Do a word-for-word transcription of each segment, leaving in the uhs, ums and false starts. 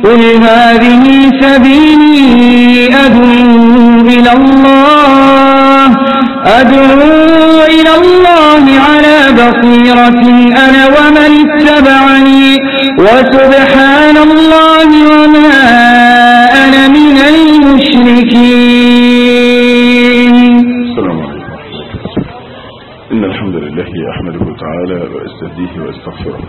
قل هذه سبيلي أدعو إلى الله أدعو إلى الله على بصيرة أنا ومن اتبعني وسبحان الله وما أنا من المشركين. السلام عليكم. إن الحمد لله أحمده تعالى وأستهديه وأستغفره،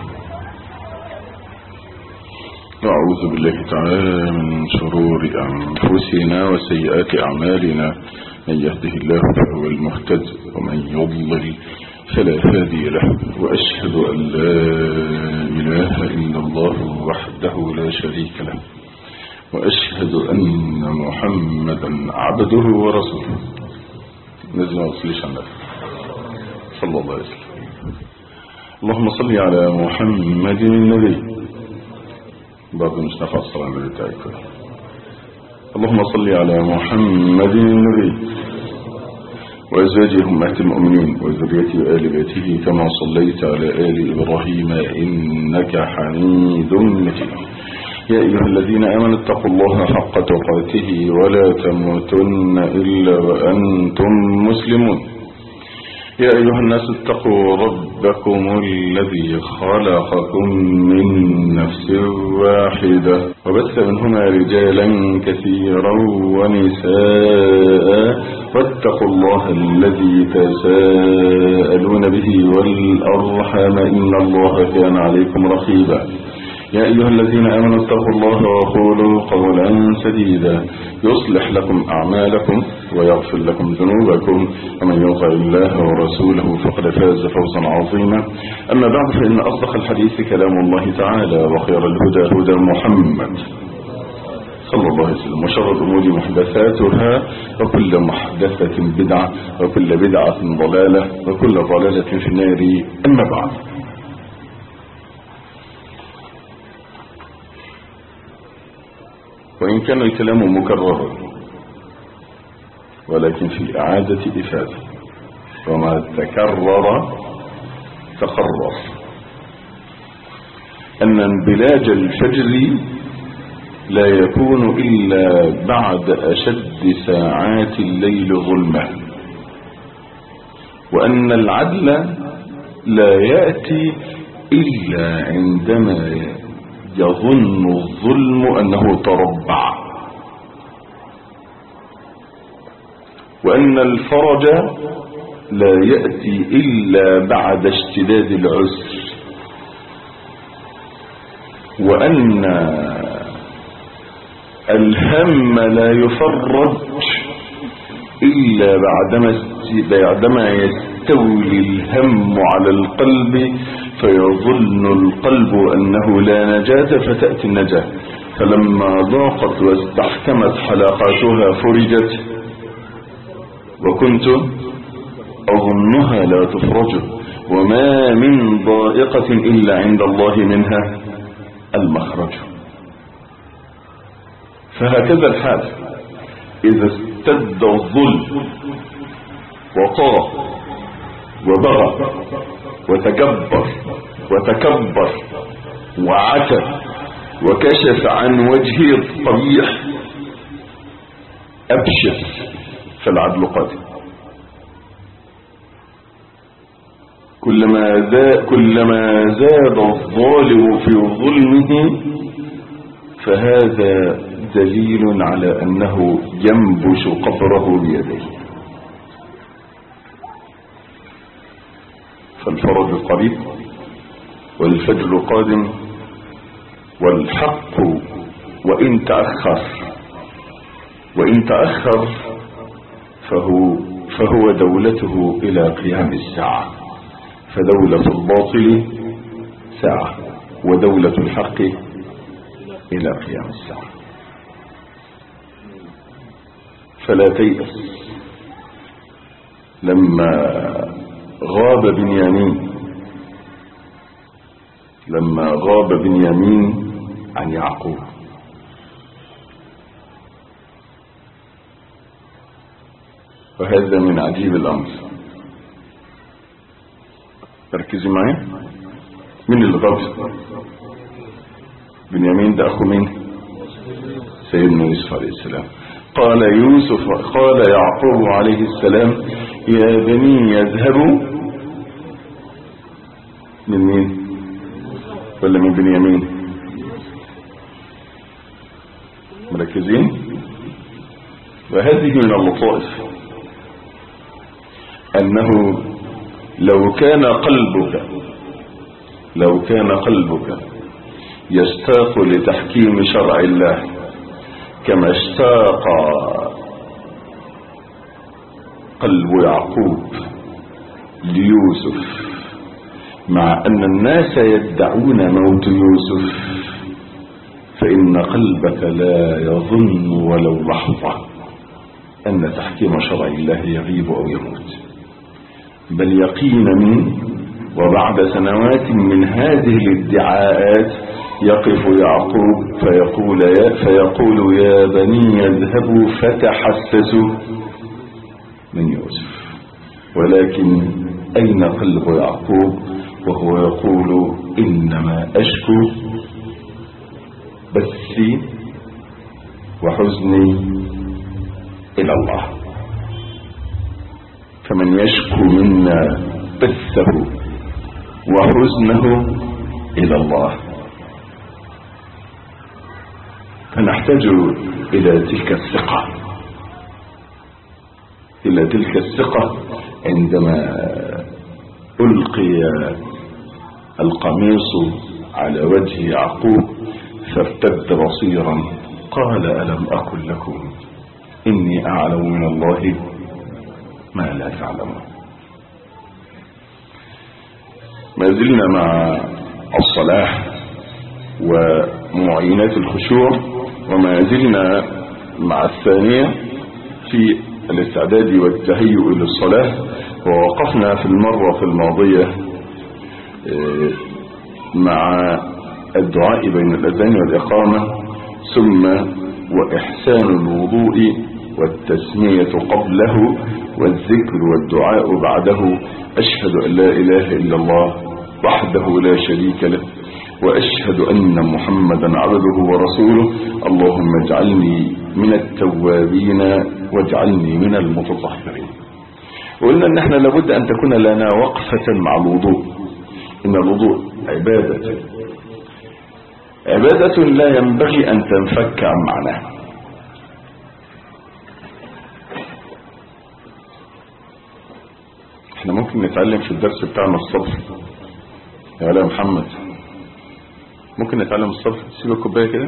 وأعوذ بالله تعالى من شرور أنفسنا وسيئات أعمالنا، من يهده الله فهو المهتد ومن يضلل فلا هادي له، وأشهد أن لا إله إلا الله وحده لا شريك له، وأشهد أن محمدا عبده ورسوله. نزل وصليش عن الله صلى الله عليه وسلم. اللهم صل على محمد النبي، برضه مش نفع الصلاة النبي بتاعك. اللهم صل على محمد النبي وأزواجه أمهات المؤمنين وذريته وآل بيته كما صليت على آل إبراهيم إنك حميد مجيد. يا أيها الذين آمنوا اتقوا الله حق تقاته ولا تموتن إلا وأنتم مسلمون. يا أيها الناس اتقوا ربكم الذي خلقكم من نفس واحدة وبث منهما رجالا كثيرا ونساء، واتقوا الله الذي تساءلون به والأرحام إن الله كان عليكم رقيبا. يا أيها الذين آمنوا اتقوا الله وقولوا قولا سديدا يصلح لكم أعمالكم ويغفر لكم ذنوبكم، ومن يطع الله ورسوله فقد فاز فوزا عظيما. أما بعد، فإن أصدق الحديث كلام الله تعالى، وخير الهدى هدى محمد صلى الله عليه وسلم، وشر الأمور محدثاتها، وكل محدثة بدعة، وكل بدعة ضلالة، وكل ضلالة في النار. أما بعد، وإن كان الكلام مكررا ولكن في إعادة إفادة، وما تكرر تقرر، أن انبلاج الفجر لا يكون إلا بعد أشد ساعات الليل ظلمة، وأن العدل لا يأتي إلا عندما يظن الظلم أنه تربع، وأن الفرج لا يأتي إلا بعد اشتداد العسر، وأن الهم لا يفرج إلا بعدما بعدما يستولي الهم على القلب، فيظن القلب أنه لا نجاة فتأتي النجاة، فلما ضاقت واستحكمت حلقاتها فرجت، وكنت أظنها لا تفرج، وما من ضائقة إلا عند الله منها المخرج. فهكذا الحال إذا اشتد الظلم وطغى وبغى وتجبر وتكبر وعتى وكشف عن وجهه القبيح، أبشر فالعدل قادم. كلما زاد, كلما زاد الظالم في ظلمه فهذا دليل على أنه ينبش قبره بيديه. فالفرج قريب والفجر قادم، والحق وإن تأخر وإن تأخر فهو, فهو دولته إلى قيام الساعة، فدولة الباطل ساعة ودولة الحق إلى قيام الساعة. فلا تيأس. لما غاب بنيامين لما غاب بنيامين عن يعقوب، وهذا من عجيب الأمر. ركزي معي، مين اللي غاب؟ بنيامين ده أخو مين؟ سيدنا يوسف عليه السلام. قال يوسف قال يعقوب عليه السلام يا بني يذهبوا من مين ولا من بنيامين؟ مركزين؟ وهذه من اللطائف أنه لو كان قلبك لو كان قلبك يشتاق لتحكيم شرع الله كما اشتاق قلب يعقوب ليوسف، مع أن الناس يدعون موت يوسف، فإن قلبك لا يظن ولو لحظة أن تحكيم شرع الله يغيب أو يموت، بل يقينا وبعد سنوات من هذه الادعاءات يقف يعقوب فيقول يا, فيقول يا بني يذهبوا فتحسسوا من يوسف. ولكن أين قلب يعقوب وهو يقول إنما أشكو بثي وحزني إلى الله. فمن يشكو منا بثه وحزنه إلى الله. فنحتاج إلى تلك الثقة إلى تلك الثقة عندما ألقي القميص على وجه يعقوب فارتد بصيرا قال ألم أقل لكم إني أعلم من الله ما لا تعلمون. ما زلنا مع الصلاح ومعينات الخشوع، وما زلنا مع الثانية في الاستعداد والتهيؤ للصلاة. ووقفنا في المرة الماضية مع الدعاء بين الأذان والإقامة، ثم وإحسان الوضوء والتسمية قبله والذكر والدعاء بعده. أشهد أن لا إله إلا الله وحده لا شريك له وأشهد أن محمدا عبده ورسوله. اللهم اجعلني من التوابين واجعلني من المتطهرين. وقلنا أن احنا لابد أن تكون لنا وقفة مع الوضوء. إن الوضوء عبادة عبادة لا ينبغي أن تنفك عن معناها. احنا ممكن نتعلم في الدرس بتاعنا الصبر يا ولا محمد، ممكن نتعلم الصبر. سيب الكوبايه كده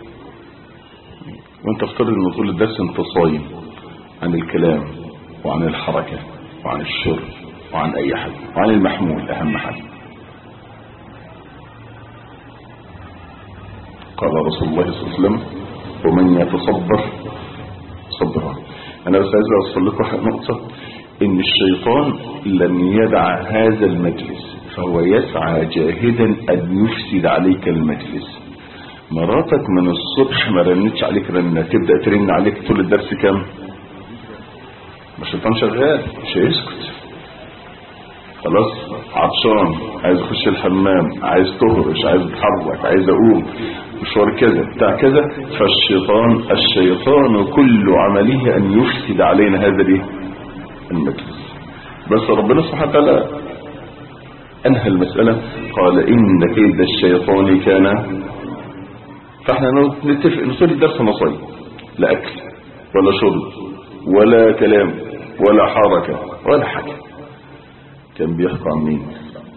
وانت افترض ان طول الدرس انت صايم عن الكلام وعن الحركه وعن الشرب وعن اي حاجه وعن المحمول اهم حاجه. قال رسول الله صلى الله عليه وسلم ومن يتصبر صبرا. انا بس عايز اوصل لكم نقطه، ان الشيطان لم يدع هذا المجلس فهو يسعى جاهدا ان يفسد عليك المجلس. مراتك من الصبح ما رنتش عليك رنة تبدأ ترن عليك طول الدرس كام؟ الشيطان شغال مش هيسكت. خلاص عطشان عايز اخش الحمام عايز تهرش عايز اتحرك عايز اقوم مشوار كذا بتاع كذا. فالشيطان الشيطان كل عمله ان يفسد علينا هذا الايه المجلس. بس ربنا سبحانه وتعالى انهى المسألة قال ان كيد الشيطان كان. فاحنا نتفق نصلي الدرس نصلي، لا اكل ولا شرب ولا كلام ولا حركة ولا حاجة. كان بيحكي عن مين؟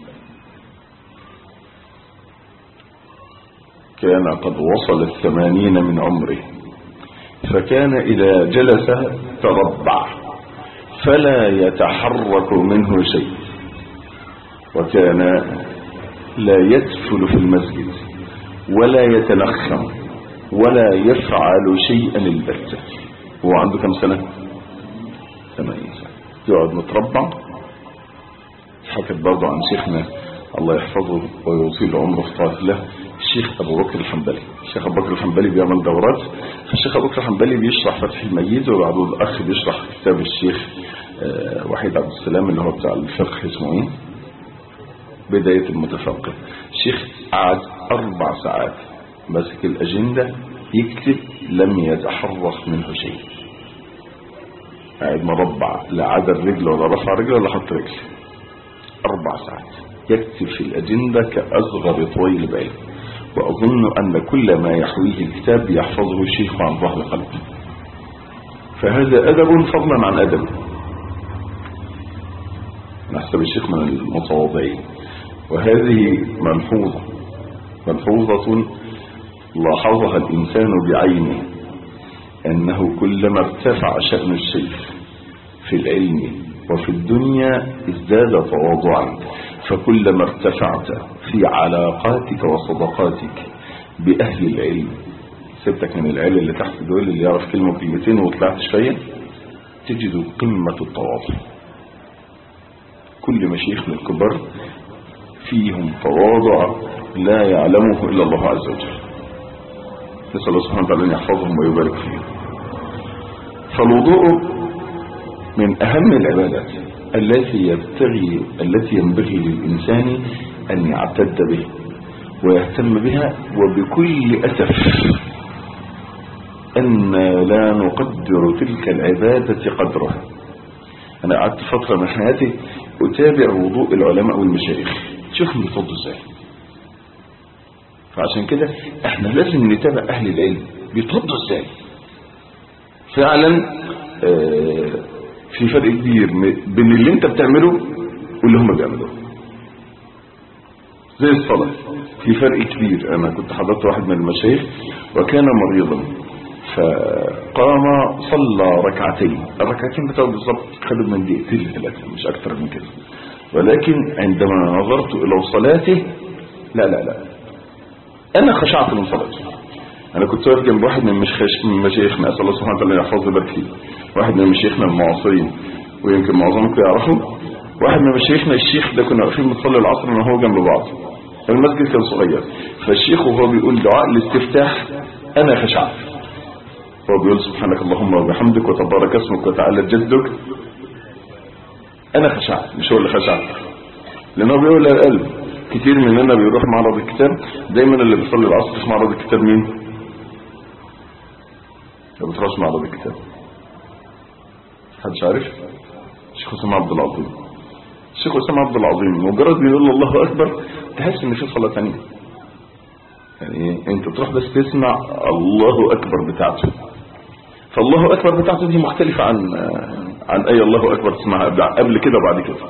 كان قد وصل الثمانين من عمره، فكان إذا جلس تربع فلا يتحرك منه شيء، وكان لا يدخل في المسجد ولا يتنخم ولا يفعل شيئا البتة. هو عنده كم سنة؟ ثمانين سنة يقعد متربع. حكت برضه عن شيخنا الله يحفظه ويطيل عمره في طاعة الله الشيخ أبو بكر الحنبلي. الشيخ أبو بكر الحنبلي بيعمل دورات، فالشيخ أبو بكر الحنبلي بيشرح فتح المجيد، وبعده الأخ بيشرح كتاب الشيخ وحيد عبد السلام اللي هو بتاع الفقه اسمه ايه بداية المتفقه. الشيخ قعد أربع ساعات ماسك الأجندة يكتب لم يتحرك منه شيء، قاعد مربع، لا عدل رجل ولا رفع رجل ولا حط رجل، أربع ساعات يكتب في الأجندة كأصغر طويل بعلم. وأظن أن كل ما يحويه الكتاب يحفظه الشيخ عن ظهر قلب، فهذا أدب فضلا عن أدب. نحسب الشيخ من المتواضعين. وهذه ملحوظة ملحوظة لاحظها الإنسان بعينه، أنه كلما ارتفع شأن الشيخ في العلم وفي الدنيا ازداد تواضعا، فكلما ارتفعت في علاقاتك وصداقاتك بأهل العلم، سبتك من العلم اللي تحت دول اللي يعرف كلمة وكلمتين وطلعت شوية، تجد قمة التواضع. كل مشايخنا الكبار فيهم تواضع لا يعلمه إلا الله عز وجل، نسأل الله سبحانه وتعالى أن يحفظهم ويبارك فيهم. فالوضوء من أهم العبادات التي يبتغي التي ينبغي للإنسان أن يعتد به ويهتم بها، وبكل أسف أن لا نقدر تلك العبادة قدرها. أنا قعدت فترة من حياتي أتابع وضوء العلماء والمشايخ، شوفهم بيتوضوا ازاي. فعشان كده احنا لازم نتابع أهل العلم بيتوضوا ازاي. فعلا آه في فرق كبير بين اللي انت بتعمله واللي هم بيعملوه. زي الصلاة في فرق كبير. انا كنت حضرت واحد من المشايخ وكان مريضا، فقام صلى ركعتين، الركعتين بتاعه بالظبط خدوا من دقيقتين لثلاثة مش اكتر من كده، ولكن عندما نظرت الى صلاته لا لا لا انا خشعت من صلاته. انا كنت واقف جنب واحد من مشايخنا، اسال الله سبحانه وتعالى يحفظه ويبارك فيه، واحد من مشايخنا المعاصرين ويمكن معظمكم يعرفوا، واحد من مشايخنا الشيخ ده كنا واقفين بنصلي العصر انا وهو جنب بعض، المسجد كان صغير، فالشيخ وهو بيقول دعاء الاستفتاح انا خشعت، هو بيقول سبحانك اللهم وبحمدك وتبارك اسمك وتعالى جدك، انا خشعت مش هو اللي خشع، لانه بيقول للقلب. كتير مننا بيروح معرض الكتاب، دايما اللي بيصلي العصر في معرض الكتاب مين؟ ما بتروحش معرض الكتاب، محدش عارف؟ الشيخ اسامه عبد العظيم. الشيخ اسامه عبد العظيم مجرد بيقول الله اكبر تحس ان في صلاه ثانيه، يعني انت تروح بس تسمع الله اكبر بتاعته، فالله اكبر بتاعته دي مختلفه عن عن اي الله اكبر تسمعها قبل كده وبعد كده.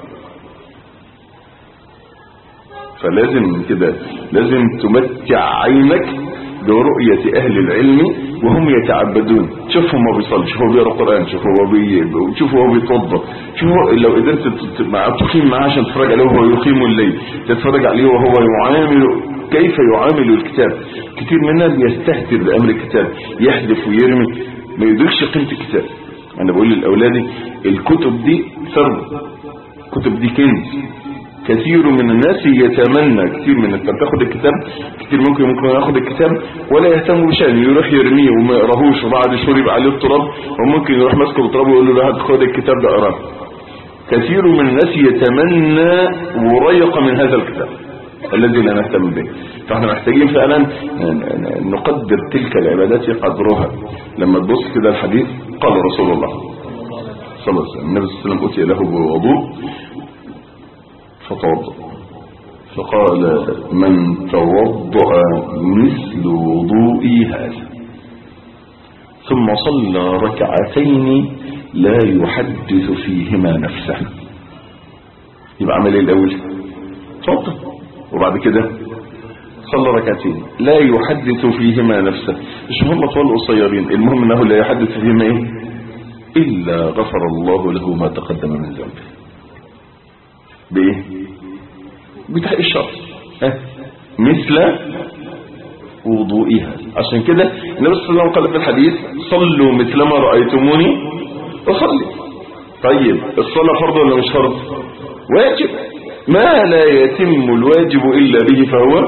فلازم كده لازم تمتع عينك برؤية أهل العلم وهم يتعبدون. شوف هو بيصلي، شوف هو بيقرأ قرآن، شوف هو بي شوف هو بيتوضا، شوف لو قدرت تقيم معاه عشان تتفرج عليه وهو يقيم الليل، تتفرج عليه وهو يعامل كيف يعامل الكتاب. كتير منا بيستهتر بأمر الكتاب، يحذف ويرمي، ما يدركش قيمة الكتاب. أنا بقول لأولادي الكتب دي ثروة، الكتب دي كنز. كثير من الناس يتمنى، كثير من الناس تاخد الكتاب، كثير ممكن ممكن ياخد الكتاب ولا يهتم بشأنه، يروح يرميه وما يقراهوش، وبعد شهور يبقى عليه التراب، وممكن يروح ماسكه بالتراب ويقول له لا هات خد الكتاب ده اقراه. كثير من الناس يتمنى وريق من هذا الكتاب الذي لا نهتم به. فاحنا محتاجين فعلا نقدر تلك العبادات قدرها. لما تبص كده الحديث، قال رسول الله صلى الله عليه وسلم، النبي صلى الله عليه وسلم أتي له بوضوء فتوضأ، فقال من توضأ مثل وضوئي هذا ثم صلى ركعتين لا يحدث فيهما نفسه، يبقى عمل ايه الاول؟ توضأ وبعد كده صلى ركعتين لا يحدث فيهما نفسه. مش هم طوال قصيرين، المهم انه لا يحدث فيهما ايه الا غفر الله له ما تقدم من ذنبه. بايه؟ بتحقيق الشرط مثل وضوئها. عشان كده النبي صلى الله عليه وسلم قال في الحديث صلوا مثلما رأيتموني أصلي. طيب الصلاة فرض ولا مش فرض؟ واجب. ما لا يتم الواجب إلا به فهو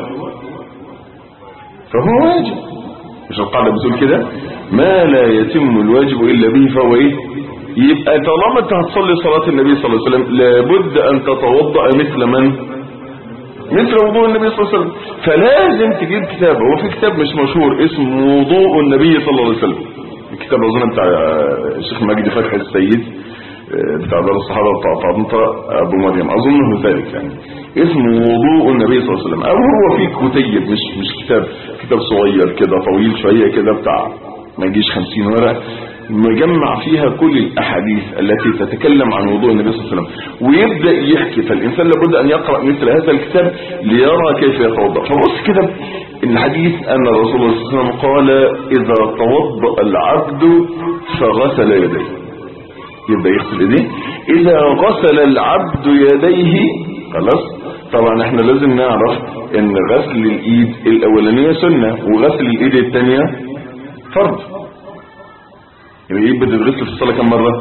فهو واجب. مش القاعدة بتقول كده؟ ما لا يتم الواجب إلا به فهو ايه؟ يبقى طالما انت هتصلي صلاة النبي صلى الله عليه وسلم لابد ان تتوضأ مثل من مثل وضوء النبي صلى الله عليه وسلم. فلازم تجيب كتاب. هو في كتاب مش مشهور اسمه وضوء النبي صلى الله عليه وسلم، الكتاب اظن بتاع الشيخ مجدي فتحي السيد بتاع دار الصحابه بتاع طنطا ابو مريم، اظنه ذلك يعني، اسمه وضوء النبي صلى الله عليه وسلم. او هو في كتيب مش مش كتاب، كتاب صغير كده طويل شويه كده بتاع ما يجيش خمسين ورقه، مجمع فيها كل الاحاديث التي تتكلم عن وضوء النبي صلى الله عليه وسلم، ويبدا يحكي. فالانسان لابد ان يقرا مثل هذا الكتاب ليرى كيف يتوضا. فبص كده الحديث ان الرسول صلى الله عليه وسلم قال اذا توضا العبد فغسل يديه، يبدا يغسل ايديه. اذا غسل العبد يديه خلاص. طبعا احنا لازم نعرف ان غسل الايد الاولانيه سنه وغسل الايد الثانيه فرض. يعني الايد بتتغسل في الصلاه كم مره؟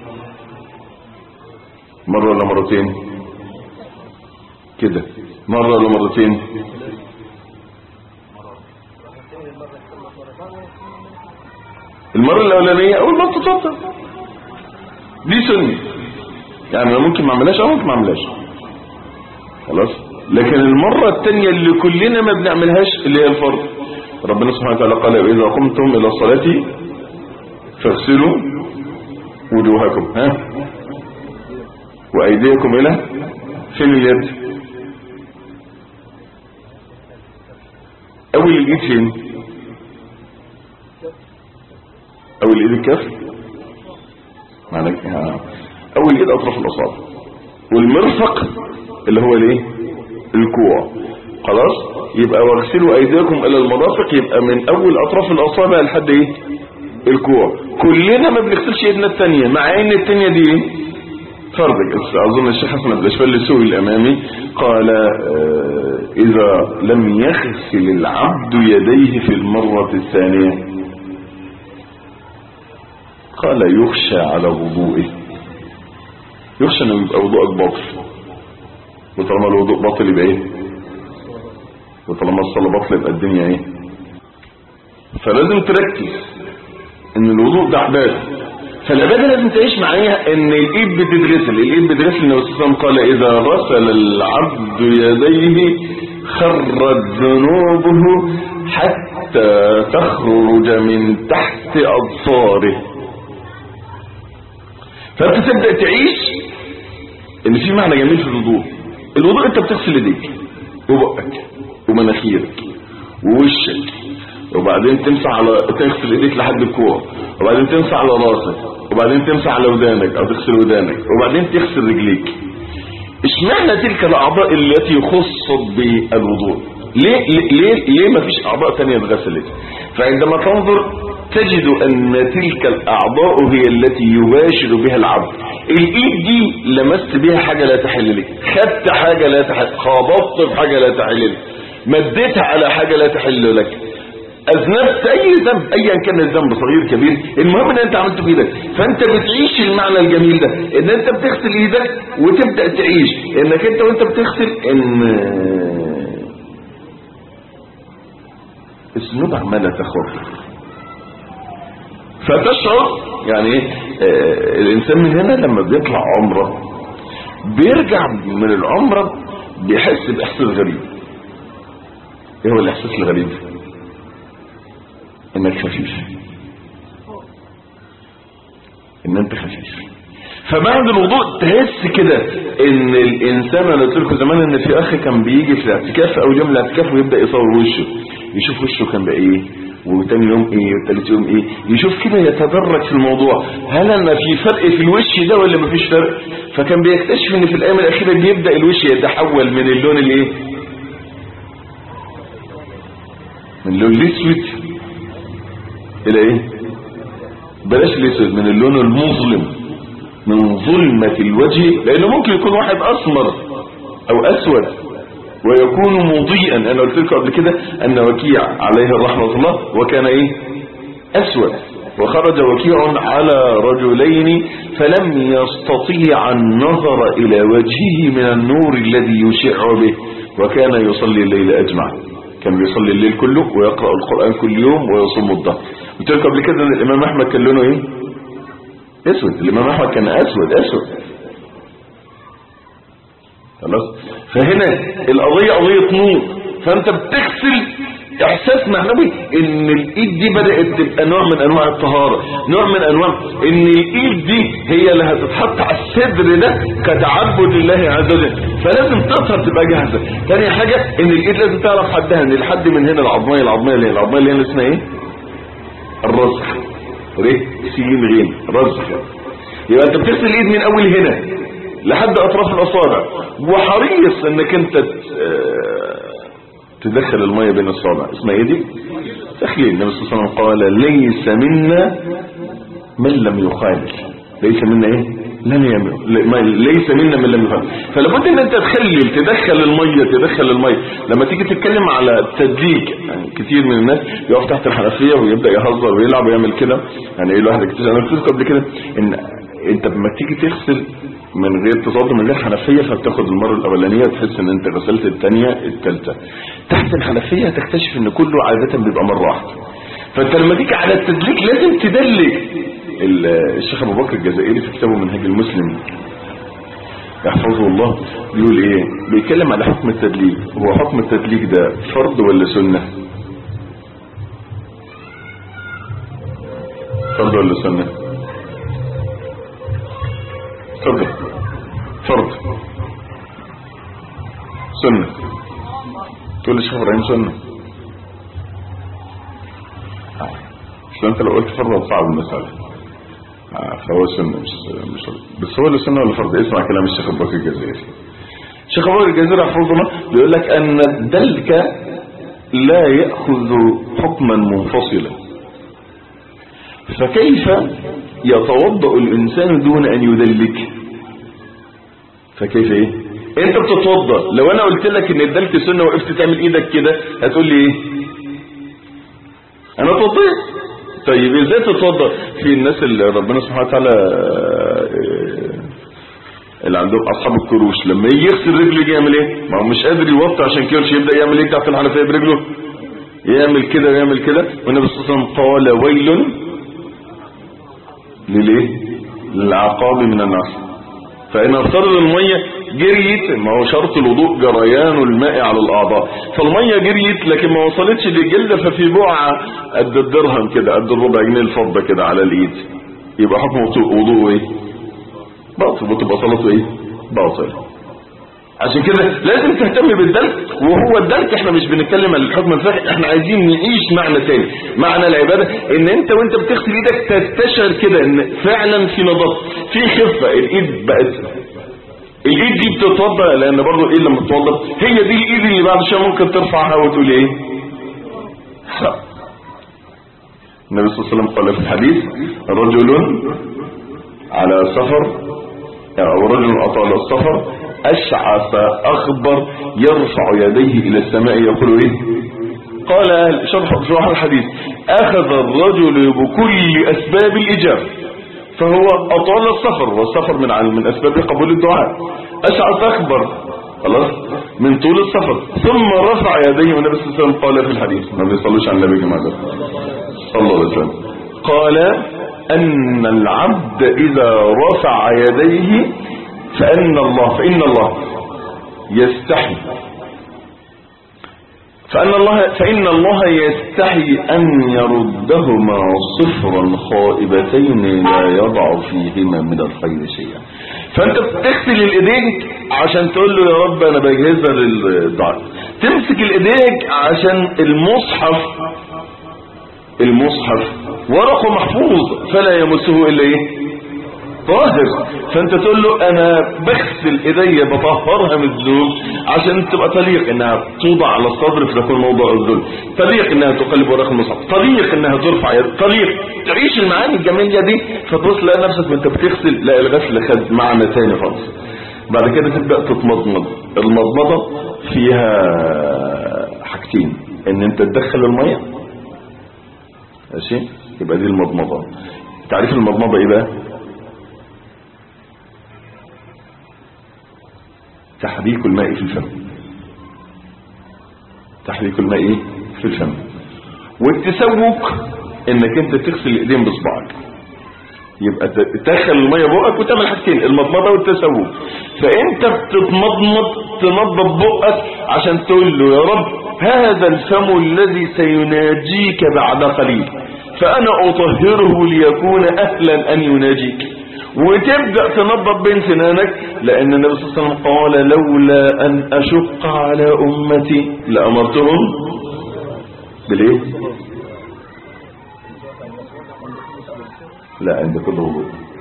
مره ولا مرتين كده؟ مره ولا مرتين؟ المره الاولانيه اول ما تتوضا دي سنه، يعني انا ممكن ما اعملهاش او ممكن ما اعملهاش خلاص. لكن المره الثانيه اللي كلنا ما بنعملهاش اللي هي الفرض. ربنا سبحانه وتعالى قال واذا قمتم الى الصلاه فاغسلوا وجوهكم ها وايديكم الى فين اليد؟ اول الايد فين؟ اول الايد الكف، معنى اول الايد اطراف الاصابع، والمرفق اللي هو الايه؟ الكوع خلاص. يبقى واغسلوا ايديكم الى المرافق، يبقى من اول اطراف الاصابع لحد ايه؟ الكوع. كلنا ما بنغسلش ايدنا الثانيه، مع ان الثانيه دي فرض. اظن الشيخ حسن عبد الاشفال السوي الامامي قال آه اذا لم يغسل العبد يديه في المره الثانيه قال يخشى على وضوئه، يخشى انه يبقى وضوءك باطل، وطالما الوضوء باطل يبقى ايه؟ وطالما الصلاه باطله يبقى الدنيا ايه؟ فلازم تركز ان الوضوء ده عباده. فالعباده لازم تعيش معاها ان الايد بتتغسل، الايد بتتغسل. النبي صلى الله عليه وسلم قال اذا غسل العبد يديه خرت ذنوبه حتى تخرج من تحت اظفاره. فانت تبدا تعيش ان في معنى جميل في الوضوء. الوضوء انت بتغسل ايديك وبقك ومناخيرك ووشك، وبعدين تمسح على تغسل ايديك لحد الكوع، وبعدين تمسح على راسك، وبعدين تمسح على ودانك او تغسل ودانك، وبعدين تغسل رجليك. اشمعنى تلك الاعضاء التي خصت بالوضوء؟ ليه ليه ليه ما فيش اعضاء ثانيه اتغسلت؟ فعندما تنظر تجد ان تلك الاعضاء هي التي يباشر بها العبد. الايد دي لمست بها حاجه لا تحل لك، خدت حاجه لا تحل، خبطت في حاجه لا تحل لك، مديتها على حاجه لا تحل لك، اذنبت اي ذنب ايا كان الذنب صغير كبير، المهم ان انت عملته بايدك. فانت بتعيش المعنى الجميل ده ان انت بتغسل ايدك وتبدا تعيش انك انت وانت بتغسل ان الذنوب عماله تخر، فتشعر يعني ايه. آه الانسان من هنا لما بيطلع عمره بيرجع من العمره بيحس باحساس غريب. ايه هو الاحساس الغريب؟ انك خفيف، ان انت خفيف. فبعد الوضوء تحس كده ان الانسان، انا قلت لكم زمان ان في اخ كان بيجي في الاعتكاف او يوم الاعتكاف ويبدا يصور وشه، يشوف وشه كان بقى ايه، وتاني يوم ايه، وتالت يوم ايه، يشوف كده يتدرج في الموضوع، هل انا في فرق في الوش ده ولا مفيش فرق؟ فكان بيكتشف ان في الايام الاخيره بيبدا الوش يتحول من اللون الايه، من اللون الاسود الى ايه، بلاش الاسود، من اللون المظلم، من ظلمة الوجه. لانه ممكن يكون واحد اسمر او اسود ويكون مضيئا. انا قلت لكم قبل كده ان وكيع عليه رحمة الله وكان ايه، اسود، وخرج وكيع على رجلين فلم يستطيع النظر الى وجهه من النور الذي يشع به، وكان يصلي الليل اجمع، كان بيصلي الليل كله ويقرأ القرآن كل يوم ويصوم الظهر. قلت لكم قبل كده ان الامام احمد كان لونه ايه، اسود. الامام احمد كان اسود اسود خلاص. فهنا القضية قضية نور. فانت بتغسل احساس معنوي ان الايد دي بدأت تبقى نوع من انواع الطهارة، نوع من انواع ان الايد دي هي اللي هتتحط على الصدر ده كتعبد لله عز وجل، فلازم تطهر تبقى جاهزة. تاني حاجة ان الايد لازم تعرف حدها، ان الحد من هنا العظمية العظمية اللي هي العظمية اللي هنا اسمها ايه؟ الرزق. ريه سين غين رزق. يبقى انت بتغسل الايد من اول هنا لحد اطراف الاصابع، وحريص انك انت تدخل المية بين الصابع. اسمها ايه دي؟ تخليل. النبي صلى الله عليه وسلم قال ليس منا من لم يخالل. ليس منا ايه؟ لم يعمل. ليس منا من لم يخالل. فلابد ان انت تخلل، تدخل المية تدخل المية. لما تيجي تتكلم على التدليك، يعني كتير من الناس يقف تحت الحنفية ويبدأ يهزر ويلعب ويعمل كده. يعني ايه الواحد اكتشف، انا قلت قبل كده ان انت لما تيجي تغسل من غير تصادم من غير حنفية، فبتاخد المرة الاولانية تحس ان انت غسلت الثانية الثالثة. تحت الحنفية تكتشف ان كله عادة بيبقى مرة واحدة. فانت لما تيجي على التدليك لازم تدلك. الشيخ ابو بكر الجزائري في كتابه منهج المسلم يحفظه الله بيقول ايه؟ بيتكلم على حكم التدليك. هو حكم التدليك ده فرض ولا سنة؟ فرض ولا سنة؟ فرض. فرض. سنة. تقول الشيخ ابراهيم سنة. اصل انت لو قلت فرض صعب المسألة. فهو سنة مش مش بس هو اللي سنة ولا فرض؟ اسمع كلام الشيخ ابو بكر الجزائري. الشيخ ابو بكر الجزائري حفظنا بيقول لك ان الدلك لا يأخذ حكما منفصلا، فكيف يتوضأ الانسان دون ان يدلك؟ فكيف ايه؟ انت بتتوضأ، لو انا قلت لك ان الدلك سنة وقفت تعمل ايدك كده هتقول لي ايه؟ انا اتوضيت. طيب ازاي تتوضأ؟ في الناس اللي ربنا سبحانه وتعالى اللي عندهم اصحاب الكروش، لما يجي يغسل رجله يجي يعمل ايه؟ ما هو مش قادر يوطي عشان كرش، يبدا يعمل ايه تحت الحنفيه برجله؟ يعمل كده ويعمل كده. والنبي صلى الله عليه وسلم قال ويل لليه؟ للعقاب من النار. فإن افترض المية جريت، ما هو شرط الوضوء جريان الماء على الأعضاء، فالمية جريت لكن ما وصلتش للجلد، ففي بقعة قد الدرهم كده، قد الربع جنيه الفضة كده على الإيد، يبقى حكم وضوء ايه؟ باطل، وتبقى صلاته ايه؟ باطل. عشان كده لازم تهتم بالدلك. وهو الدلك احنا مش بنتكلم عن الحكم الفقهي، احنا عايزين نعيش معنى تاني، معنى العبادة، ان انت وانت بتغسل ايدك تستشعر كده ان فعلا في نظافة، في خفة. الايد بقت، الايد دي بتتوضا، لان برضو ايه لما تتوضا هي دي الايد اللي بعد شويه ممكن ترفعها وتقول ايه؟ النبي صلى الله عليه وسلم قال في الحديث رجل على سفر او رجل اطال السفر اشعث اخبر يرفع يديه الى السماء يقول ايه؟ قال شرح شرح الحديث اخذ الرجل بكل اسباب الاجابه، فهو اطال السفر، والسفر من من اسباب قبول الدعاء. اشعث اخبر خلاص من طول السفر، ثم رفع يديه، والنبي صلى الله عليه وسلم قال في الحديث، ما بيصلوش على النبي جماعه صلى الله عليه وسلم، قال ان العبد اذا رفع يديه فان الله فان الله يستحي فأن الله فإن الله يستحي أن يردهما صفرا خائبتين لا يضع فيهما من الخير شيئا. فأنت بتغسل الإيديك عشان تقول له يا رب أنا بجهزها للدعاء، تمسك الإيديك عشان المصحف المصحف ورقه محفوظ فلا يمسه إلا إيه؟ طاهر. فانت تقول له انا بغسل ايديا بطهرها من الذنوب عشان تبقى طليق انها توضع على الصدر فتكون موضع الذل، طليق انها تقلب ورق المصحف، طليق انها ترفع يد، طليق تعيش المعاني الجميله دي. فتبص تلاقي نفسك وانت بتغسل لا الغسل خد معنى تاني خالص. بعد كده تبدا تتمضمض. المضمضه فيها حاجتين، ان انت تدخل الميه ماشي، يبقى دي المضمضه. تعريف المضمضه ايه بقى؟ تحريك الماء في الفم، تحريك الماء في الفم. والتسوق انك انت تغسل الايدين بصبعك، يبقى تدخل الميه بقك وتعمل حاجتين، المضمضه والتسوق. فانت بتتمضمض تنظف بقك عشان تقول له يا رب هذا الفم الذي سيناجيك بعد قليل فأنا أطهره ليكون أهلا أن يناجيك، وتبدأ تنظف بين سنانك، لأن النبي صلى الله عليه وسلم قال لولا أن أشق على أمتي لأمرتهم بالإيه؟ لا عند كل وضوء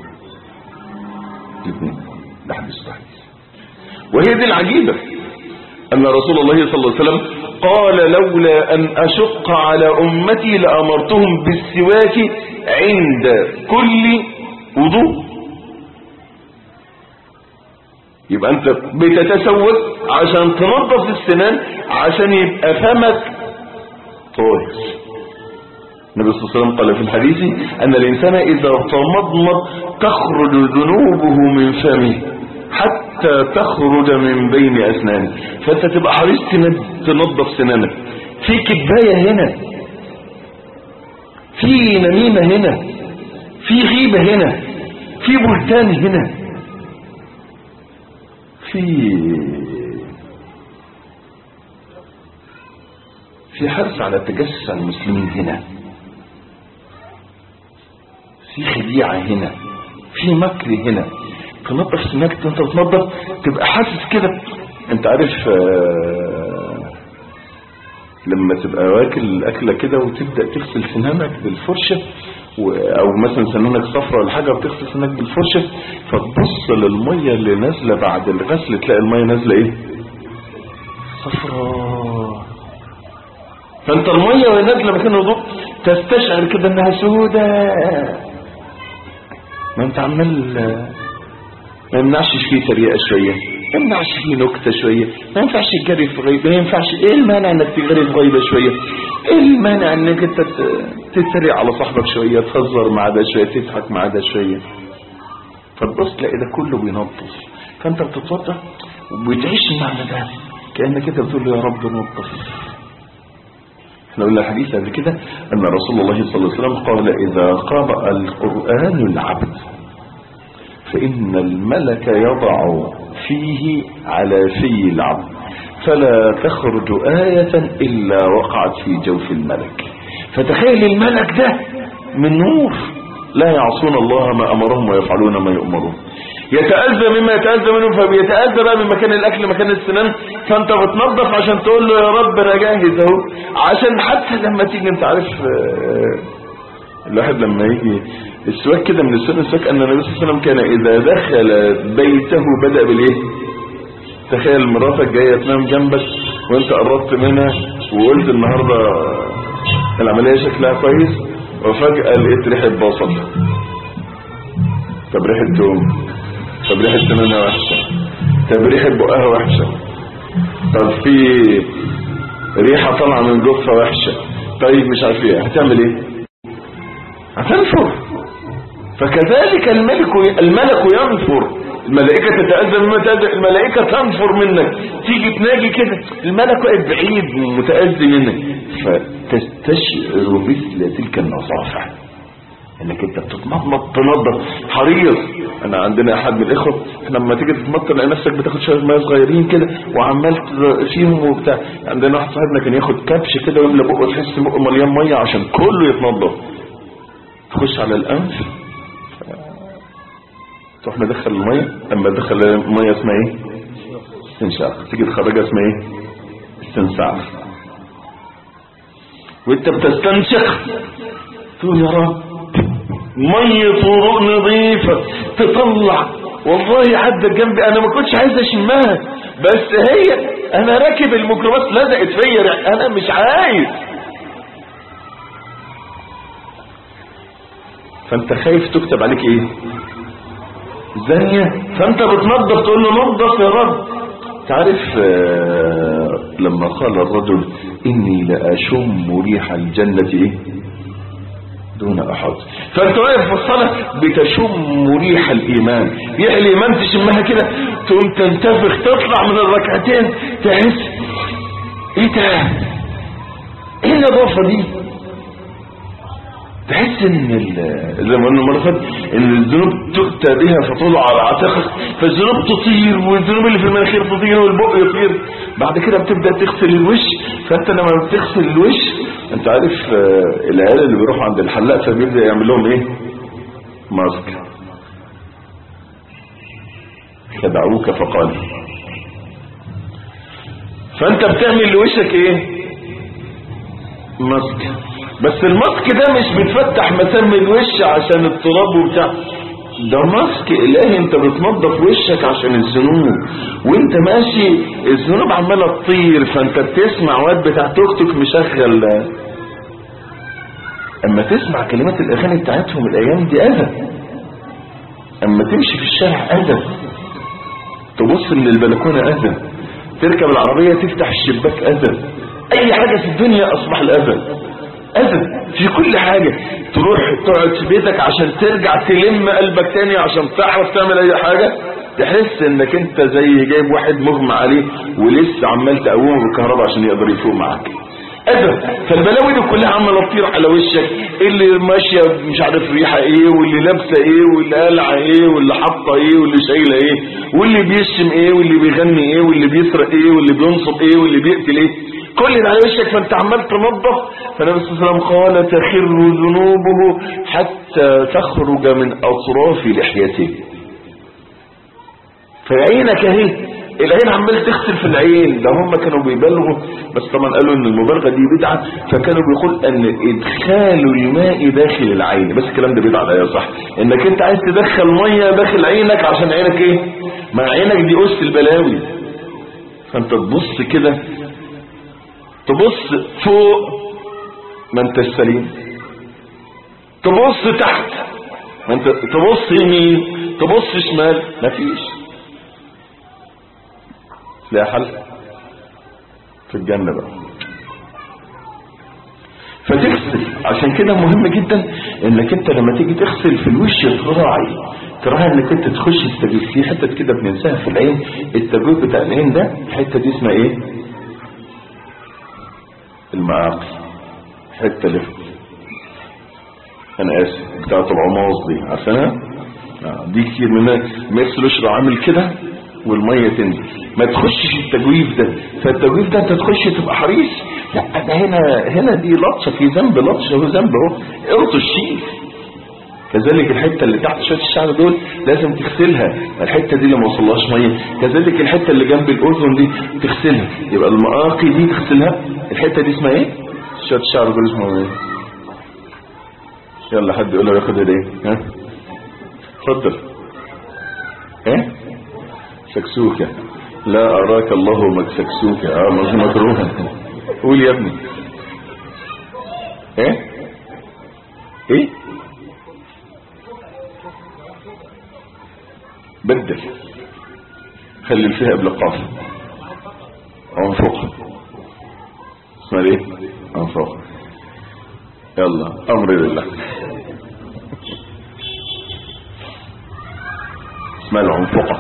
الاثنين ده حديث صحيح. وهي دي العجيبة أن رسول الله صلى الله عليه وسلم قال لولا أن أشق على أمتي لأمرتهم بالسواك عند كل وضوء. يبقى أنت بتتسوك عشان تنظف السنان عشان يبقى فمك طاهر. النبي صلى الله عليه وسلم قال في الحديث أن الإنسان إذا تمضمض تخرج ذنوبه من فمه حتى تخرج من بين أسنانه. فأنت تبقى حريص تنظف سنانك. في كباية هنا، في نميمة هنا، في غيبة هنا، في بهتان هنا، في في حرص على تجسس المسلمين هنا، في خديعة هنا، في مكر هنا. تنظف سنانك انت تنظف تبقى حاسس كده. انت عارف آه لما تبقى واكل اكله كده وتبدا تغسل سنانك بالفرشه، او مثلا سنانك صفرا ولا حاجه وتغسل سنانك بالفرشه، فتبص للميه اللي نازله بعد الغسل تلاقي الميه نازله ايه؟ صفرا. فانت الميه وهي نازله مكان الوضوء تستشعر كده انها سوداء. ما انت عمال ما يمنعش فيه تريقه شويه، ما يمنعش فيه نكته شويه، ما ينفعش تجري في غيبه، ما ينفعش. ايه المانع انك تجري في غيبه شويه؟ ايه المانع انك انت تتريق على صاحبك شويه، تهزر مع ده شويه، تضحك مع ده شويه؟ فتبص تلاقي ده كله بينظف. فانت بتتوضا وبتعيش المعنى ده كانك انت بتقول له يا رب نظف. احنا قلنا الحديث قبل كده ان رسول الله صلى الله عليه وسلم قال اذا قرأ القرآن العبد فإن الملك يضع فيه على في العبد فلا تخرج آية إلا وقعت في جوف الملك. فتخيل الملك ده من نور لا يعصون الله ما أمرهم ويفعلون ما يؤمرون. يتأذى مما يتأذى منهم، فبيتأذى بقى من مكان الأكل مكان السنان. فأنت بتنظف عشان تقول له يا رب أنا جاهز أهو، عشان حتى لما تيجي انت عارف الواحد لما يجي السواك كده من السنة السواك أن النبي صلى الله عليه وسلم كان إذا دخل بيته بدأ بالإيه؟ تخيل مراتك جاية تنام جنبك وانت قربت منها وقلت النهاردة العملية شكلها كويس، وفجأة لقيت ريحة بصل، طب ريحة توم، طب ريحة سنانها وحشة، طب ريحة بقها وحشة، طب في ريحة طالعة من جوفها وحشة، طيب مش عارف ايه، هتعمل ايه؟ هتنفر. فكذلك الملك الملك ينفر، الملائكة تتأذى مما تتأذى، الملائكة تنفر منك، تيجي تناجي كده الملك واقف بعيد متأذي منك، فتستشعر مثل تلك النظافة انك انت بتتمضمض تنظف حريص. انا عندنا احد من الاخوه احنا لما تيجي تتمضمض تلاقي نفسك بتاخد شويه ميه صغيرين كده وعمال فيهم وبتاع. عندنا واحد صاحبنا كان ياخد كبش كده ويملى بقه تحس بقه مليان ميه عشان كله يتنظف. تخش على الانف تروح مدخل الميه، اما تدخل الميه اسمها ايه؟ استنشاق. تيجي تخرجها اسمها ايه؟ استنساق. وانت بتستنشق تقول يا رب ميه طرق نظيفه تطلع. والله عدت جنبي انا ما كنتش عايز اشمها، بس هي انا راكب الميكروباص لزقت فيا انا مش عايز. فانت خايف تكتب عليك ايه؟ زانية. فانت بتنظف تقول له نظف يا رب. تعرف آه لما قال الرجل اني لاشم ريح الجنة ايه دون احد، فانت واقف في الصلاة بتشم ريح الايمان، ريح الايمان تشمها كده تقوم تنتفخ تطلع من الركعتين تحس ايه ده؟ ايه النظافة دي؟ تحس ان زي ما قلنا المره فاتت ان الذنوب تؤتى بها فتوضع على عاتقك، فالذنوب تطير والذنوب اللي في المناخير تطير والبق يطير. بعد كده بتبدا تغسل الوش، فانت لما بتغسل الوش انت عارف العيال اللي بيروحوا عند الحلاق فبيبدا يعمل لهم ايه؟ ماسك. خدعوك فقال. فانت بتعمل لوشك ايه؟ ماسك. بس الماسك ده مش بتفتح مسام الوش عشان التراب وبتاع، ده ماسك الهي. انت بتنظف وشك عشان الذنوب، وانت ماشي الذنوب عماله تطير، فانت بتسمع واد بتاع توك توك مشغل. اما تسمع كلمات الاغاني بتاعتهم الايام دي اذى، اما تمشي في الشارع اذى، تبص من البلكونه اذى، تركب العربيه تفتح الشباك اذى، اي حاجه في الدنيا اصبح الاذى أذى في كل حاجة. تروح تقعد في بيتك عشان ترجع تلم قلبك تاني عشان تعرف تعمل اي حاجة، تحس انك انت زي جايب واحد مغمى عليه ولسه عمال تقومه بالكهرباء عشان يقدر يفوق معاك. أذى. فالبلاوي دي كلها عماله تطير على وشك، اللي ماشيه مش عارف ريحه ايه، واللي لابسه ايه، واللي قلعه ايه، واللي حاطه ايه، واللي شايله ايه، واللي بيشتم ايه، واللي بيغني ايه، واللي بيسرق ايه، واللي بينصب ايه، واللي بيقتل ايه، كل ده على وشك. فانت عمال تنظف. فالنبي صلى الله عليه وسلم قال تخر ذنوبه حتى تخرج من اطراف لحيته. فعينك اهي، العين عمال تغسل في العين. ده هم كانوا بيبالغوا، بس طبعا قالوا ان المبالغه دي بدعه، فكانوا بيقول ان ادخال الماء داخل العين، بس الكلام ده بدعه. لا صح، انك انت عايز تدخل ميه داخل عينك عشان عينك ايه؟ ما عينك دي قص البلاوي. فانت تبص كده، تبص فوق ما انت السليم، تبص تحت ما انت، تبص يمين تبص شمال مفيش. لا حل في الجنة بقى. فتغسل. عشان كده مهم جدا انك انت لما تيجي تغسل في الوش تراعي تراعي انك انت تخش التجويف. في حتة كده بننساها في العين، التجويف بتاع العين ده الحتة دي اسمها ايه؟ المعاقل. حتة اللي انا اسف بتاعت العماص دي، عارفينها؟ دي كتير منها مثل اشرع عامل كده والمية تنزل، ما تخشش التجويف ده. فالتجويف ده انت تخش تبقى حريص، لا ده هنا هنا دي لطشة في ذنب، لطشة في ذنب اهو، ارطش الشيء. كذلك الحتة اللي تحت شوية الشعر دول لازم تغسلها، الحتة دي اللي ما وصلهاش مية. كذلك الحتة اللي جنب الأذن دي تغسلها. يبقى المآقي دي تغسلها. الحتة دي اسمها ايه؟ شوية الشعر دول اسمها ايه؟ يلا حد يقول له ياخد ايه؟ ها؟ اتفضل. ايه؟ سكسوكة. لا أراك الله مكسكسوكة. اه مكروها. قول يا ابني. ايه ايه بدل، خلي فيها قبل القاف. انفق. اسمها ايه؟ انفق. يلا امر لله. اسمها العنفقة.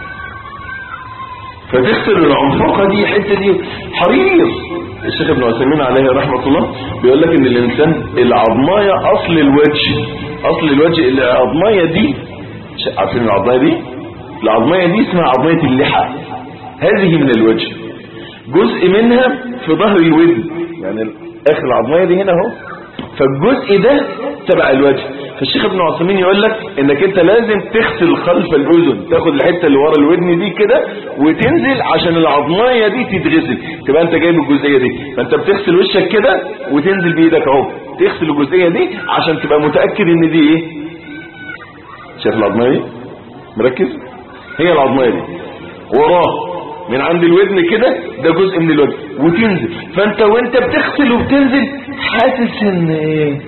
فتغسل العنفقة دي الحته دي حريص. الشيخ ابن عثيمين عليه رحمة الله بيقول لك ان الانسان العظمايه اصل الوجه، اصل الوجه العظمايه دي، عارفين العظمايه دي؟ العظمايه دي اسمها عظمايه اللحى، هذه من الوجه، جزء منها في ظهر الودن، يعني اخر العظمايه دي هنا اهو، فالجزء ده تبع الوجه. فالشيخ ابن عثيمين يقول لك انك انت لازم تغسل خلف الاذن، تاخد الحته اللي ورا الودن دي كده وتنزل عشان العظمايه دي تتغسل، تبقى انت جايب الجزئيه دي. فانت بتغسل وشك كده وتنزل بايدك اهو، تغسل الجزئيه دي عشان تبقى متاكد ان دي ايه. شايف العظمايه دي؟ مركز؟ هي العظمايه دي وراه من عند الودن كده، ده جزء من الوجه، وتنزل. فانت وانت بتغسل وبتنزل حاسس ان ايه؟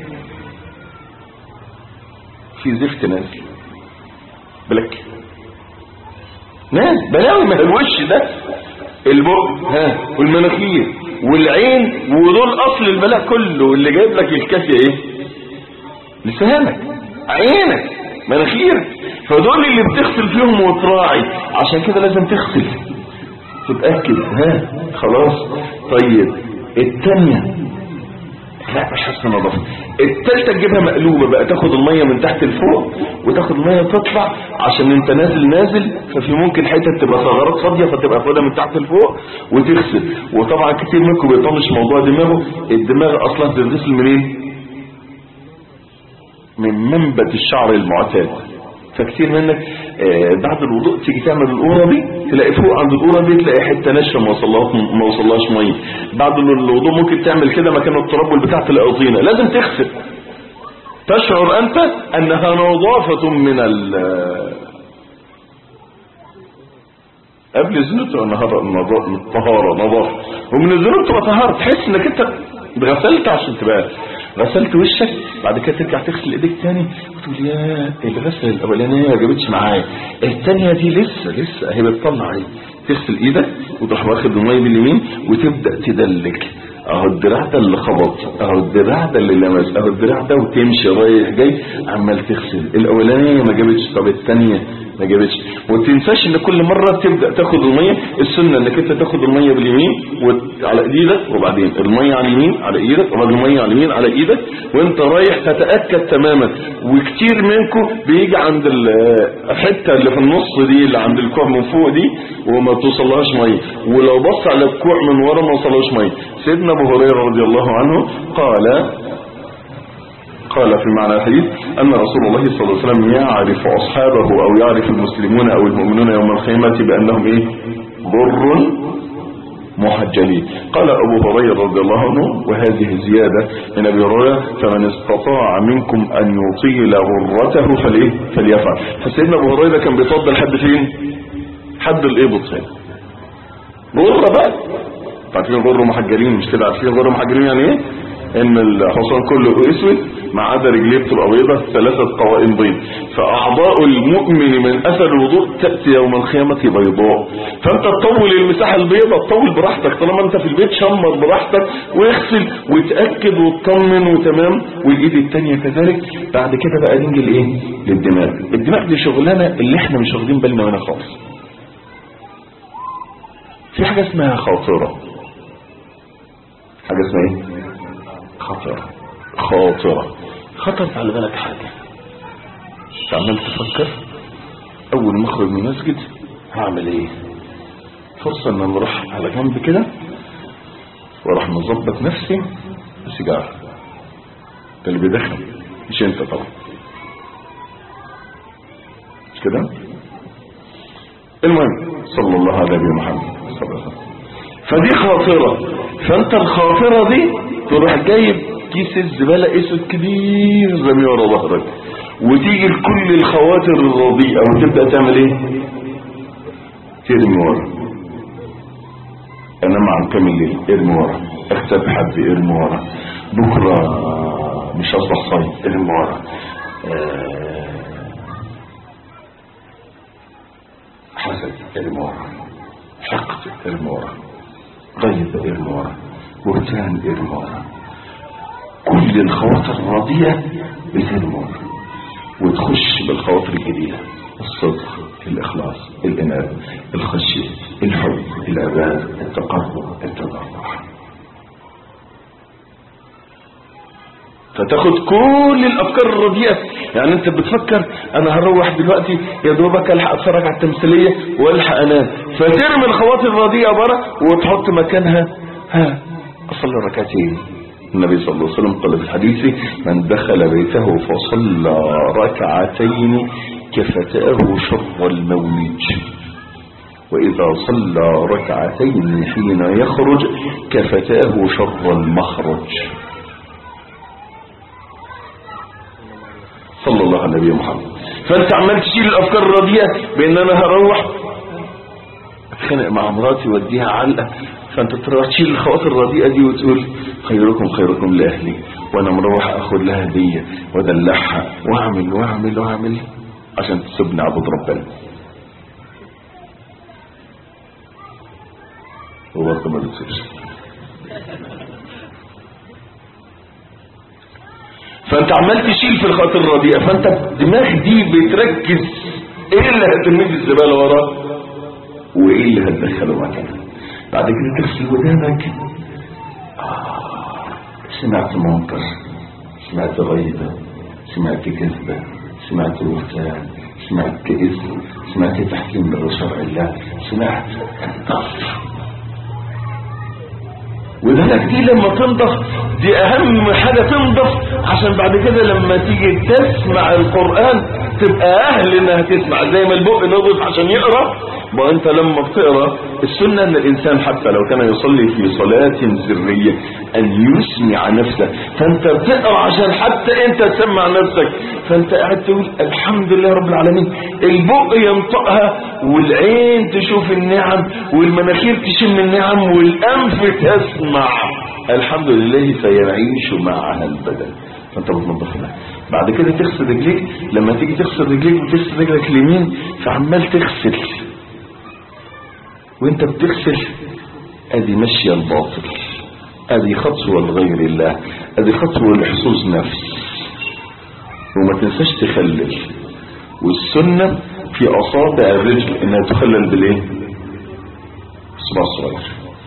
في زفت نازل بلك ناس بلاوي. ما الوش ده البق ها والمناخير والعين، ودول اصل البلاء كله. اللي جايب لك الكافيه ايه؟ لسانك، عينك، مناخيرك. فدول اللي بتغسل فيهم وتراعي. عشان كده لازم تغسل تتأكد. ها خلاص. طيب التانية لا مش حاسس نظافه. الثالثه تجيبها مقلوبه بقى، تاخد الميه من تحت لفوق وتاخد الميه تطلع، عشان انت نازل نازل ففي ممكن حته تبقى ثغرات فاضيه فتبقى خدها من تحت لفوق وتغسل. وطبعا كتير منكم بيطنش موضوع دماغه، الدماغ اصلا بتتغسل منين؟ من منبت الشعر المعتاد. فكتير منك آه بعد الوضوء تيجي تعمل القوره دي تلاقي فوق عند القوره دي تلاقي حته ناشفه ما وصلهاش ما وصلهاش ميه. بعد الوضوء ممكن تعمل كده مكان التراب والبتاع تلاقي طينه، لازم تغسل. تشعر انت انها نظافه من ال قبل الذنوب تبقى طهاره نظافه، ومن الذنوب تبقى طهاره، تحس انك انت غسلت عشان تبقى غسلت وشك. بعد كده ترجع تغسل ايديك تاني وتقول يا الغسله الاولانيه ما جابتش معايا، الثانيه دي لسه لسه هي بتطلع ايه. تغسل ايدك وتروح واخد الميه باليمين وتبدا تدلك، اهو الدراع ده اللي خبط، اهو الدراع ده اللي لمس، اهو الدراع ده، وتمشي رايح جاي عمال تغسل. الاولانيه ما جابتش، طب الثانيه ما جابتش. وتنساش ان كل مره تبدا تاخد الميه، السنه انك انت تاخد الميه باليمين على ايدك، وبعدين الميه على اليمين على ايدك، وبعدين الميه على اليمين على ايدك، وانت رايح تتاكد تماما. وكتير منكم بيجي عند الحته اللي في النص دي اللي عند الكوع من فوق دي وما توصلهاش ميه، ولو بص على الكوع من ورا ما وصلهاش ميه. سيدنا ابو هريره رضي الله عنه قال قال في معنى الحديث أن رسول الله صلى الله عليه وسلم يعرف أصحابه أو يعرف المسلمون أو المؤمنون يوم القيامة بأنهم إيه؟ بر محجلين. قال أبو هريرة رضي الله عنه وهذه زيادة من أبي هريرة فمن استطاع منكم أن يطيل غرته فليه فليفعل. فسيدنا أبو هريرة كان بيفضل حد فين؟ حد الإبط هنا غرة بقى. عارفين غر محجلين مش كده؟ عارفين غر محجلين يعني إيه؟ ان الحصان كله اسود ما عدا رجليه بتبقى بيضة ثلاثة قوائم بيض. فاعضاء المؤمن من اثر الوضوء تأتي يوم القيامة بيضاء. فانت تطول المساحة البيضة تطول براحتك، طالما انت في البيت شمر براحتك واغسل وتأكد وتطمن وتمام. والايد التانية كذلك. بعد كده بقى نيجي لايه؟ للدماغ. الدماغ دي شغلانة اللي احنا مش واخدين بالنا منها خالص. في حاجة اسمها خاطرة. حاجة اسمها ايه؟ خطر. خاطرة خطرت على بالك حاجة، عمال تفكر اول ما اخرج من المسجد هعمل ايه؟ فرصة ان نروح على جنب كده وراح نظبط نفسي بسيجارة. ده اللي بيدخن مش انت طبعا، مش كده؟ المهم صلى الله على نبي محمد صلى الله عليه وسلم. فدي خاطرة. فانت الخاطرة دي تروح جايب كيس الزبالة اسود كبير زي ورا ظهرك، وتيجي لكل الخواطر الرديئة وتبدأ تعمل ايه؟ ترمي ورا. انام عن كام الليل ارمي ورا، اكتب حد ارمي ورا، بكرة مش اصبح صايم ارمي ورا، أه حسد ارمي ورا، حقد ارمي ورا، غيب ارمي ورا، بهتان ارمي ورا. كل الخواطر الرديئة بترمي ورا وتخش بالخواطر الجديدة: الصدق، الإخلاص، الإنابة، الخشية، الحب، العبادة، التقرب، التضرع. فتاخد كل الأفكار الرديئة. يعني أنت بتفكر أنا هروح دلوقتي يا دوبك ألحق أتفرج على التمثيلية وألحق أنام، فترمي الخواطر الرديئة برا وتحط مكانها ها أصلي ركعتين. النبي صلى الله عليه وسلم قال في الحديث: من دخل بيته فصلى ركعتين كفتاه شر المولج، وإذا صلى ركعتين حين يخرج كفتاه شر المخرج. صلى الله على نبي محمد. فانت عمال تشيل الافكار الرديئه بان انا هروح اتخانق مع مراتي واديها علقه، فانت تروح تشيل الخواطر الرديئه دي وتقول خيركم خيركم لاهلي، وانا مروح اخد لها هديه وادلعها واعمل واعمل واعمل عشان تسيبني عبد ربنا. وبرضه ما بتسيبش. فانت عمال تشيل في الخواطر الرديئه، فانت الدماغ دي بتركز ايه اللي هترميه في الزباله وراه وايه اللي هتدخله مكانه. بعد كده تغسل ودانك، آه سمعت منكر، سمعت غيبة، سمعت كذبة، سمعت بهتان، سمعت كإذن، سمعت تحكيم لشرع الله، سمعت انتظر. وده دي لما تنضف دي اهم حاجة تنضف، عشان بعد كده لما تيجي تسمع القرآن تبقى اهل انها تسمع. زي ما البق نضف عشان يقرأ، ما انت لما بتقرأ السنة ان الانسان حتى لو كان يصلي في صلاة سرية ان يسمع نفسه، فانت بتقرأ عشان حتى انت تسمع نفسك. فانت قاعد تقول الحمد لله رب العالمين، البق ينطقها والعين تشوف النعم والمناخير تشم النعم والانف تسمع الحمد لله فيعيش معها البدن. فانت بتنظفها. بعد كده تغسل رجليك، لما تيجي تغسل رجليك وتغسل رجلك اليمين فعمال تغسل، وانت بتغسل ادي مشي الباطل، ادي خطوة لغير الله، ادي خطوة لحصوص نفس. وما تنساش تخلل. والسنة في اصابع الرجل انها تخلل بالايه؟ صباع صغير.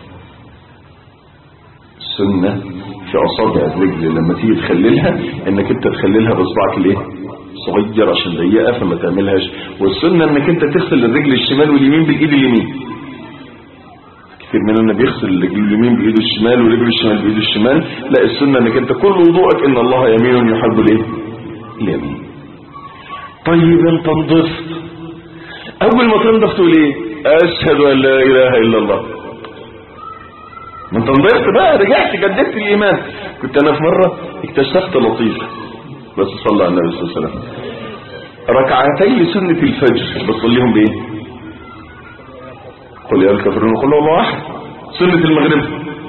السنة في اصابع الرجل لما تيجي تخللها انك انت تخللها باصبعك الايه؟ صغير عشان ضيقه فما تعملهاش. والسنة انك انت تغسل الرجل الشمال واليمين بالايد اليمين. كتير مننا بيغسل الرجل اليمين بايده الشمال ورجل الشمال بايده الشمال. لا، السنة انك انت كل وضوءك ان الله يمين يحب الايه؟ اليمين. طيب انت نضفت، اول ما تنضف تقول ايه؟ اشهد ان لا اله الا الله. ما انت نضفت بقى، رجعت جددت الايمان. كنت انا في مرة اكتشفت لطيفة، بس صلى على النبي صلى الله عليه وسلم، ركعتي سنة الفجر بصليهم بايه؟ قل يا الكافرون قل الله واحد. سنة المغرب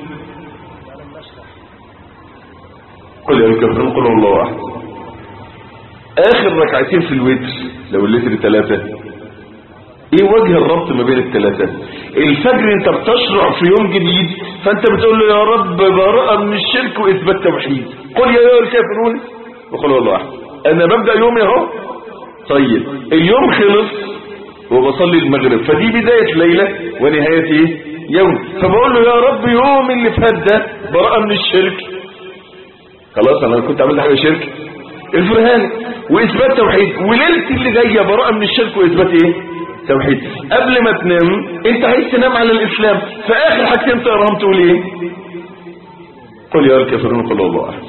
قل يا الكافرون قل الله واحد. اخر ركعتين في الوتر لو الليتر ثلاثة، ايه وجه الربط ما بين الثلاثة؟ الفجر انت بتشرع في يوم جديد، فانت بتقول له يا رب براءة من الشرك واثبات توحيد، قل يا ايها الكافرون وقل الله واحد. انا ببدأ يومي اهو. طيب اليوم خلص وبصلي المغرب، فدي بداية ليلة ونهاية ايه؟ يوم. فبقول له يا رب يوم اللي فات ده براءة من الشرك، خلاص انا كنت عملت حاجة شرك الفرهان واثبات توحيد، وليلتي اللي جايه براءه من الشرك واثبات ايه؟ توحيد. قبل ما تنام انت عايز تنام على الاسلام، فاخر حاجتين تقراهم تقول ايه؟ قل يا الكافرون قل الله احد.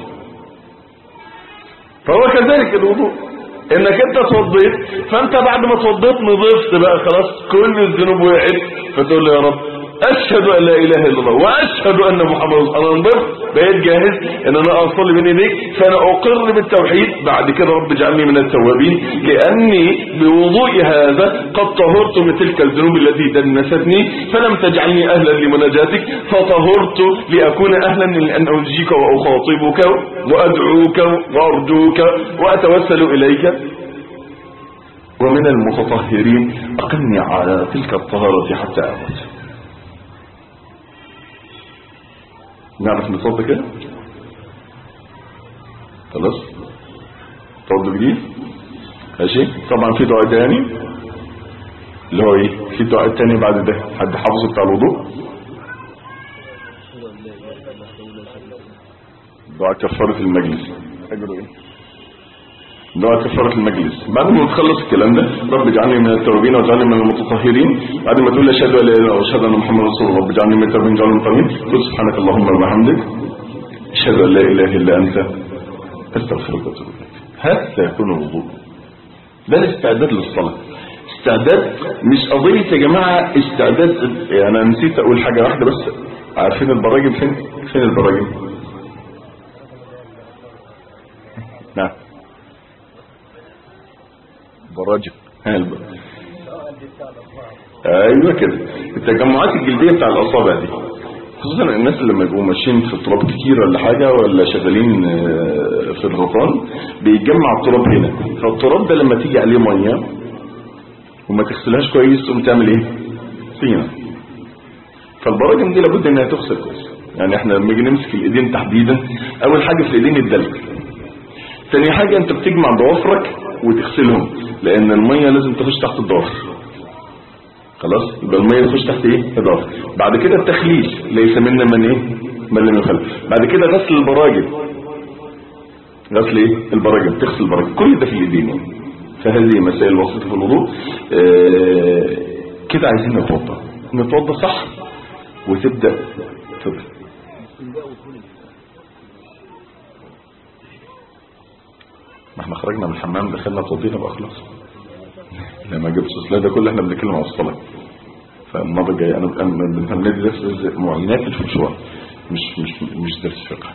فهو كذلك الوضوء، انك انت توضيت، فانت بعد ما توضيت نضفت بقى خلاص كل الذنوب وقعت، فتقول له يا رب اشهد ان لا اله الا الله واشهد ان محمد رسول الله. انا نضفت بقيت جاهز ان انا اصلي بين ايديك، فانا اقر بالتوحيد. بعد كده رب اجعلني من التوابين، لاني بوضوء هذا قد طهرت من تلك الذنوب التي دنستني، فلم تجعلني اهلا لمناجاتك، فطهرت لاكون اهلا لان انجيك واخاطبك وادعوك وارجوك واتوسل اليك. ومن المتطهرين اقمني على تلك الطهارة حتى اموت. نعرف نصوت كده خلاص. توضوا جديد ماشي. طبعا في دعاء تاني اللي هو ايه؟ في دعاء تاني بعد ده حد حافظه بتاع الوضوء؟ دعاء كفارة المجلس. اجره ايه؟ دعاء كفارة المجلس. بعد ما تخلص الكلام ده رب اجعلني من التوابين واجعلني من المتطهرين، بعد ما تقول اشهد ان لا اله الا الله واشهد ان محمدا رسول الله رب اجعلني من التوابين واجعلني من المتطهرين، قل سبحانك اللهم وبحمدك اشهد ان لا اله الا انت استغفرك واتوب اليك. هذا يكون الوضوء. ده الاستعداد للصلاه. استعداد مش قضيه يا جماعه استعداد. يعني انا نسيت اقول حاجه واحده بس. عارفين البراجم فين؟ فين البراجم؟ نعم براجم. ايوه كده التجمعات الجلديه بتاع الاصابع دي، خصوصا الناس اللي لما يبقوا ماشيين في التراب كتير ولا حاجه ولا شغالين في الغطان بيتجمع التراب هنا، فالتراب ده لما تيجي عليه ميه وما تغسلهاش كويس تقوم تعمل ايه؟ طينه. فالبراجم دي لابد انها تغسل كويس. يعني احنا لما نيجي نمسك الايدين تحديدا، اول حاجه في الايدين الدلك، ثاني حاجه انت بتجمع ضوافرك وتغسلهم، لان الميه لازم تخش تحت الضوافر. خلاص يبقى الميه تخش تحت ايه؟ الضوافر. بعد كده التخليل، ليس منا من ايه؟ من لم يخلف. بعد كده غسل البراجل، غسل ايه البراجل، تغسل البراجل، كل ده في الايدين يعني. فهذه مسائل بسيطه في الوضوء. آه كده عايزين نتوضا نتوضا صح وتبدا تبدا. ما احنا خرجنا من الحمام دخلنا توضينا بقى خلاص. لما جبت لا ده كله احنا بنتكلم على الصلاه. فالمره الجايه انا انا بنبدا درس معينات في الفشوار، مش مش مش درس فقه.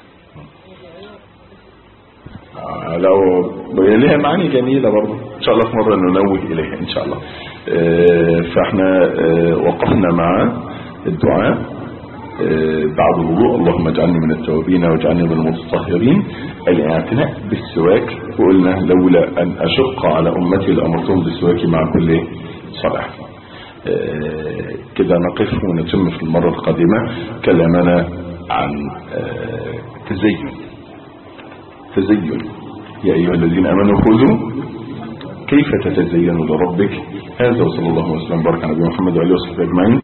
آه لو ليها معاني جميله برضه ان شاء الله في مره ننوه اليها ان شاء الله. آه فاحنا آه وقفنا مع الدعاء بعد الوضوء، اللهم اجعلني من التوابين واجعلني من المتطهرين، الاعتناء بالسواك. وقلنا لولا ان اشق على امتي لامرتهم بالسواك مع كل صلاة. آه كده نقف ونتم في المرة القادمة كلامنا عن آه تزين تزين يا ايها الذين امنوا خذوا كيف تتزين لربك. هذا وصلى الله وسلم وبارك على نبينا محمد وعلى اله وصحبه اجمعين.